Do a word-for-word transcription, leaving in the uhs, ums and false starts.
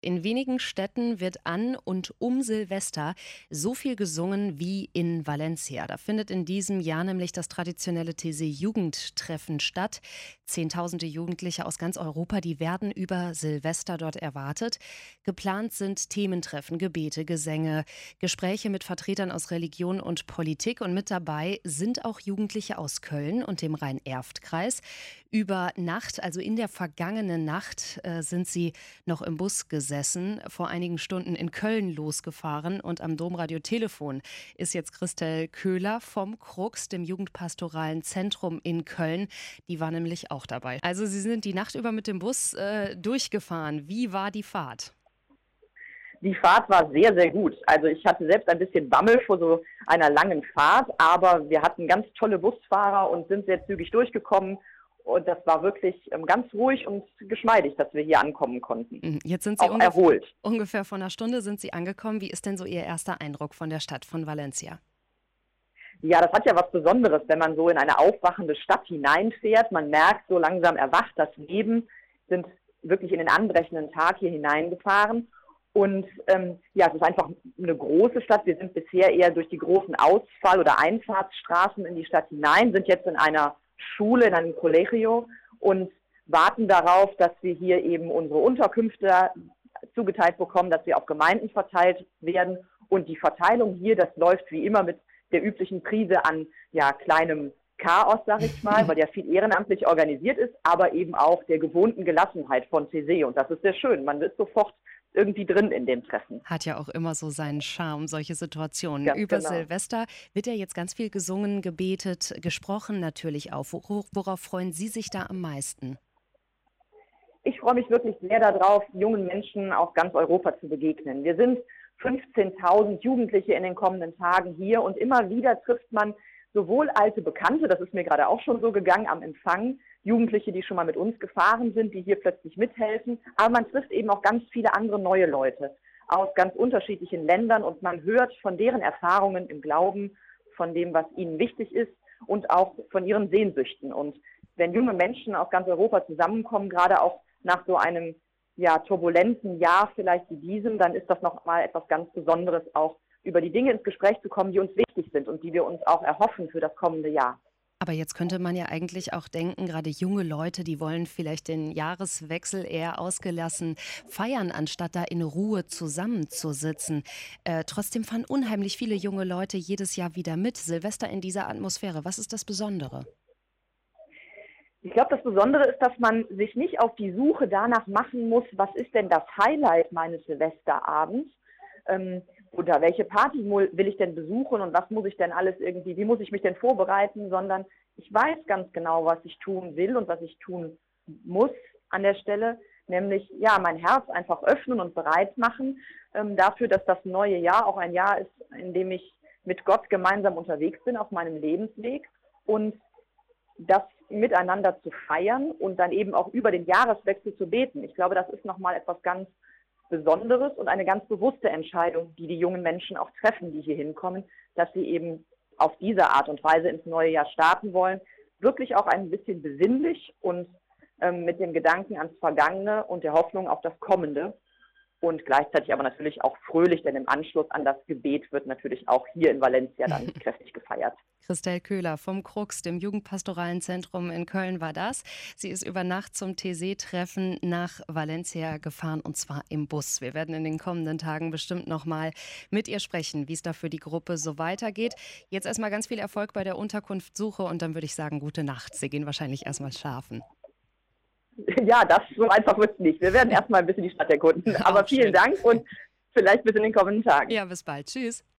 In wenigen Städten wird an und um Silvester so viel gesungen wie in Valencia. Da findet in diesem Jahr nämlich das traditionelle T S E-Jugendtreffen statt. Zehntausende Jugendliche aus ganz Europa, die werden über Silvester dort erwartet. Geplant sind Thementreffen, Gebete, Gesänge, Gespräche mit Vertretern aus Religion und Politik. Und mit dabei sind auch Jugendliche aus Köln und dem Rhein-Erft-Kreis. Über Nacht, also in der vergangenen Nacht, äh, sind sie noch im Bus gesessen, vor einigen Stunden in Köln losgefahren, und am Domradio-Telefon ist jetzt Christel Köhler vom Krux, dem Jugendpastoralen Zentrum in Köln. Die war nämlich auch dabei. Also Sie sind die Nacht über mit dem Bus äh, durchgefahren. Wie war die Fahrt? Die Fahrt war sehr, sehr gut. Also ich hatte selbst ein bisschen Bammel vor so einer langen Fahrt, aber wir hatten ganz tolle Busfahrer und sind sehr zügig durchgekommen. Und das war wirklich ähm, ganz ruhig und geschmeidig, dass wir hier ankommen konnten. Jetzt sind Sie auch ungefähr, erholt. Ungefähr vor einer Stunde sind Sie angekommen. Wie ist denn so Ihr erster Eindruck von der Stadt, von Valencia? Ja, das hat ja was Besonderes, wenn man so in eine aufwachende Stadt hineinfährt. Man merkt, so langsam erwacht das Leben, sind wirklich in den anbrechenden Tag hier hineingefahren. Und ähm, ja, es ist einfach eine große Stadt. Wir sind bisher eher durch die großen Ausfall- oder Einfahrtsstraßen in die Stadt hinein, sind jetzt in einer Schule, in einem Collegio und warten darauf, dass wir hier eben unsere Unterkünfte zugeteilt bekommen, dass wir auf Gemeinden verteilt werden. Und die Verteilung hier, das läuft wie immer mit der üblichen Prise an ja, kleinem Chaos, sag ich mal, weil ja viel ehrenamtlich organisiert ist, aber eben auch der gewohnten Gelassenheit von T S E. Und das ist sehr schön. Man ist sofort irgendwie drin in dem Treffen. Hat ja auch immer so seinen Charme, solche Situationen. Ganz Über genau. Silvester wird ja jetzt ganz viel gesungen, gebetet, gesprochen natürlich auch. Wor- Worauf freuen Sie sich da am meisten? Ich freue mich wirklich sehr darauf, jungen Menschen aus ganz Europa zu begegnen. Wir sind fünfzehntausend Jugendliche in den kommenden Tagen hier und immer wieder trifft man sowohl alte Bekannte, das ist mir gerade auch schon so gegangen am Empfang, Jugendliche, die schon mal mit uns gefahren sind, die hier plötzlich mithelfen, aber man trifft eben auch ganz viele andere neue Leute aus ganz unterschiedlichen Ländern und man hört von deren Erfahrungen im Glauben, von dem, was ihnen wichtig ist und auch von ihren Sehnsüchten. Und wenn junge Menschen aus ganz Europa zusammenkommen, gerade auch nach so einem ja, turbulenten Jahr vielleicht wie diesem, dann ist das nochmal etwas ganz Besonderes, auch über die Dinge ins Gespräch zu kommen, die uns wichtig sind und die wir uns auch erhoffen für das kommende Jahr. Aber jetzt könnte man ja eigentlich auch denken, gerade junge Leute, die wollen vielleicht den Jahreswechsel eher ausgelassen feiern, anstatt da in Ruhe zusammenzusitzen. Äh, trotzdem fahren unheimlich viele junge Leute jedes Jahr wieder mit. Silvester in dieser Atmosphäre. Was ist das Besondere? Ich glaube, das Besondere ist, dass man sich nicht auf die Suche danach machen muss, was ist denn das Highlight meines Silvesterabends, ähm, oder welche Party will ich denn besuchen und was muss ich denn alles irgendwie, wie muss ich mich denn vorbereiten, sondern ich weiß ganz genau, was ich tun will und was ich tun muss an der Stelle, nämlich ja mein Herz einfach öffnen und bereit machen ähm, dafür, dass das neue Jahr auch ein Jahr ist, in dem ich mit Gott gemeinsam unterwegs bin auf meinem Lebensweg und das miteinander zu feiern und dann eben auch über den Jahreswechsel zu beten. Ich glaube, das ist nochmal etwas ganz Besonderes und eine ganz bewusste Entscheidung, die die jungen Menschen auch treffen, die hier hinkommen, dass sie eben auf diese Art und Weise ins neue Jahr starten wollen. Wirklich auch ein bisschen besinnlich und ähm, mit dem Gedanken ans Vergangene und der Hoffnung auf das Kommende. Und gleichzeitig aber natürlich auch fröhlich, denn im Anschluss an das Gebet wird natürlich auch hier in Valencia dann kräftig gefeiert. Christel Köhler vom Krux, dem Jugendpastoralen Zentrum in Köln, war das. Sie ist über Nacht zum T S E-Treffen nach Valencia gefahren, und zwar im Bus. Wir werden in den kommenden Tagen bestimmt noch mal mit ihr sprechen, wie es da für die Gruppe so weitergeht. Jetzt erstmal ganz viel Erfolg bei der Unterkunftssuche und dann würde ich sagen, gute Nacht. Sie gehen wahrscheinlich erstmal schlafen. Ja, das so einfach wird es nicht. Wir werden erstmal ein bisschen die Stadt erkunden. Aber vielen Dank und vielleicht bis in den kommenden Tagen. Ja, bis bald. Tschüss.